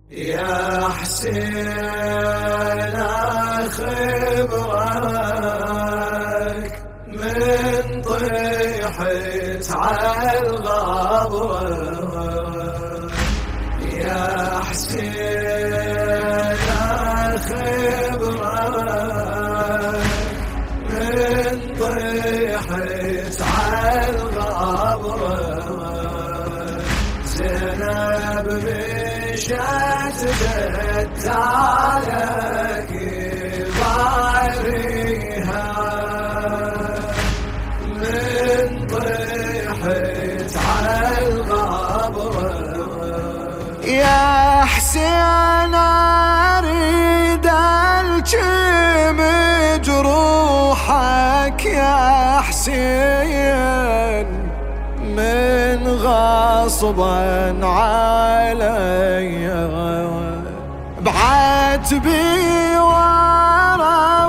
يا حسين خبرك من طيحت على الغبرة. يا حسين خبرك من طيحت على الغبرة. زينب مشت بالتالك باريها من طيحت على الغبرة. يا حسين اريد الجم جروحك يا حسين من غصبا علي بعتبي ورا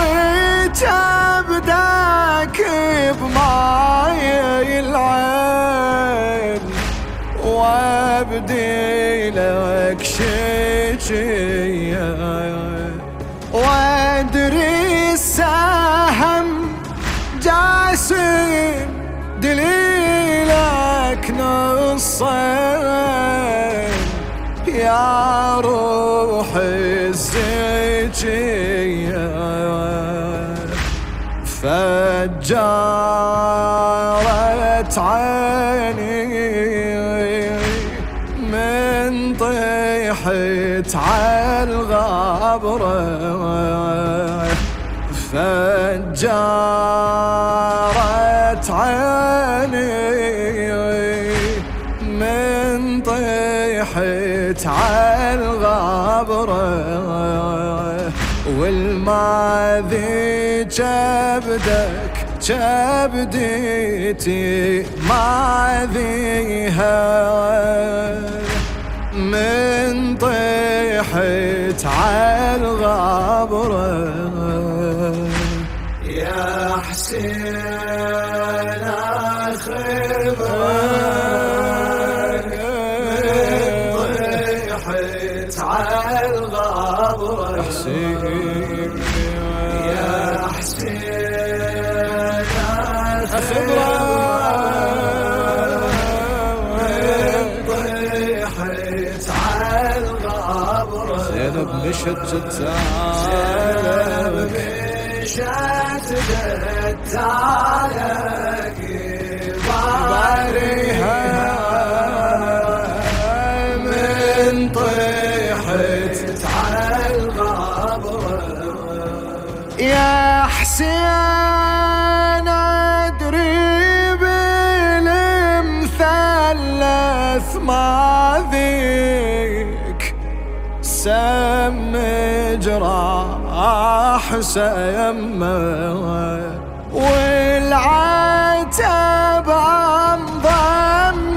وتبداك بماي العين وابدي لك شجية وادري السهم جاسم دليلك نصين يا روح الزكية فجارت عيني من طيحت على الغبرة. فجارت عيني من طيحت على الغبرة. والماذي جبدك جبديتي ماذيها من طيحت على الغبرة. يا حسين خبرك من طيحت على الغبرة. يا حسين خبرك من طيحت على الغبرة. زينب مشت زينب مشت بالتالك باريها من طيحت على الغبرة. يا حسين ادري بالمثلث ماذيك سم جراح سيمه والعتب انضم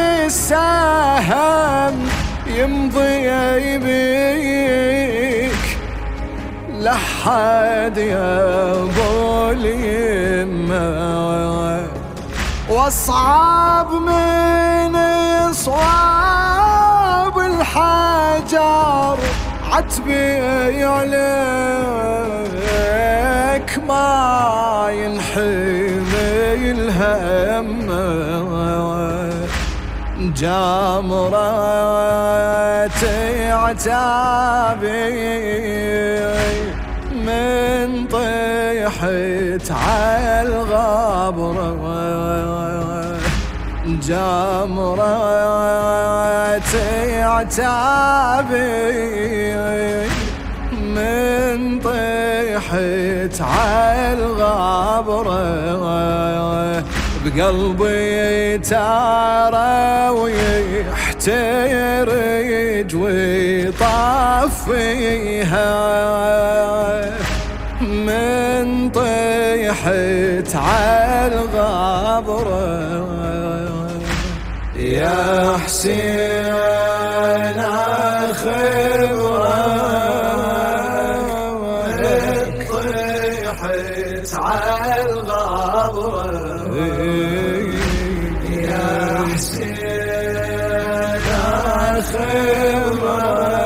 السهم يمضي بيك لحد يابو اليمه واصعب من صواب الحجر عتبي عليك ما ينحمي الهم جامرتي عتابي من طيحت على الغبرة. جامرتي عتابي من طيحت على الغبرة. بقلبي تارى ويحترج ويطفيها من طيحت على الغبرة. يا حسين خبرك طيحت على الغبرة. يا حسين خبرك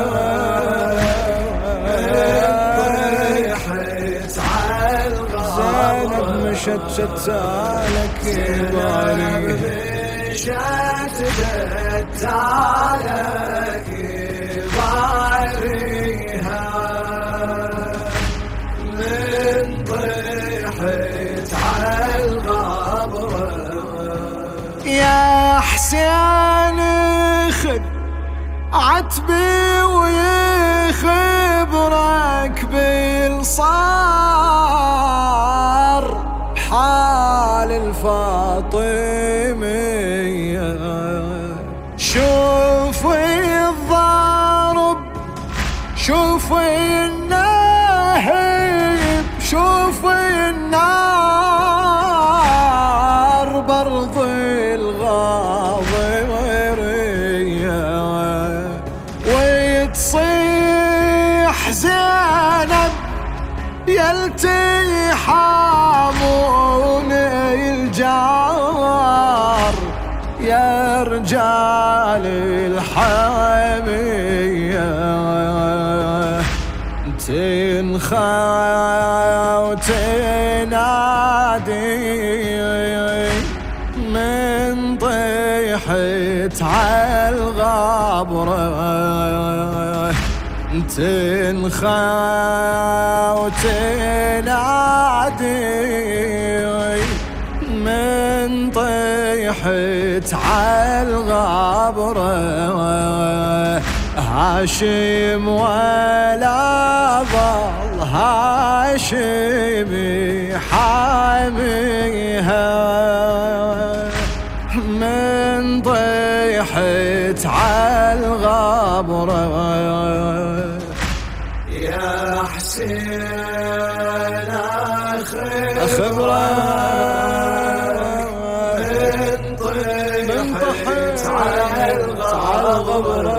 شتالك باري شتالك باريها من طيحت على الغبرة يا حسين خذ عتبي ويخبرك بالصار حال الفاطمية شوفي الضرب شوفي النهب شوفي النار برض الغاضرية ويتصيح زينب يلتي حامون الجار يا رجال الحمية تنخى وتنادي من طيحت عالغبرة تنخى وتنادي من طيحت عالغبرة هاشم ولا ظل هاشمي حاميها من طيحت عالغبرة يا حسين أخبرك من طيحت عالغبرة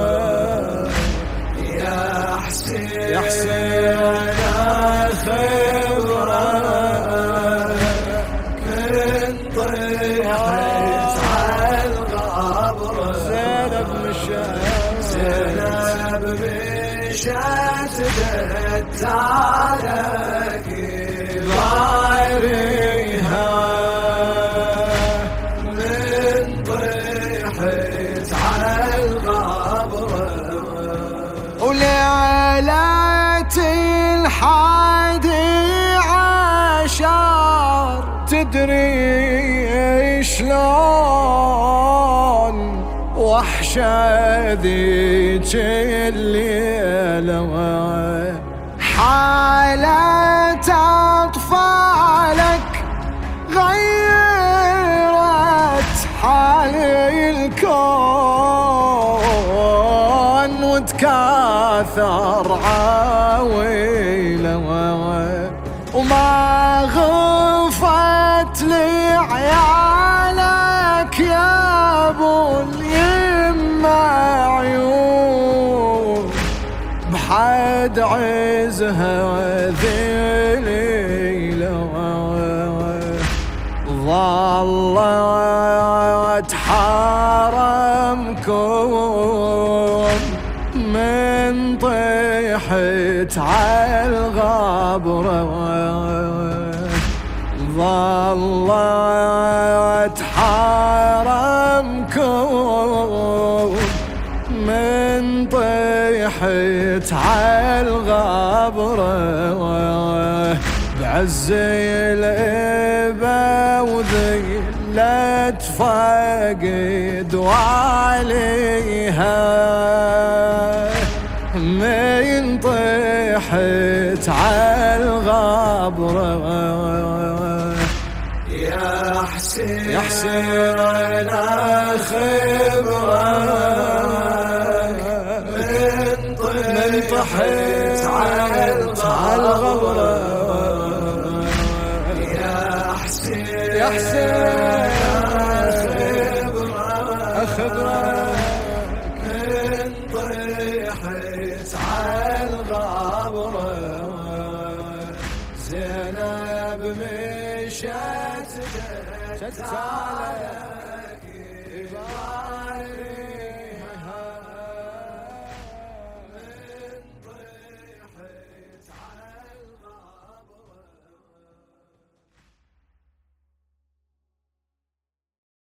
يا حسين أخبرك من طيحت عالغبرة زينب مشات شتالك باريها من طيحت على الغبرة وليلة ال11 تدري شلون وحشة ذيك الليلة حالة أطفالك غيرت حالي الكون وتكاثر عويلة وما غفت لي عيالك يا ابو اليمة عيون بحد عزها ذليلة ظلت حرمكم من طيحت عالغبرة ظلت حرمكم من طيحت عالغبرة بعز الإبا وذلت فقد وعليها من طيحت عالغبرة يا حسين يا حسين أخبرك من طيحت عالغبرة يا حسين أخبرك من طيحت عالغبرة زينب مشت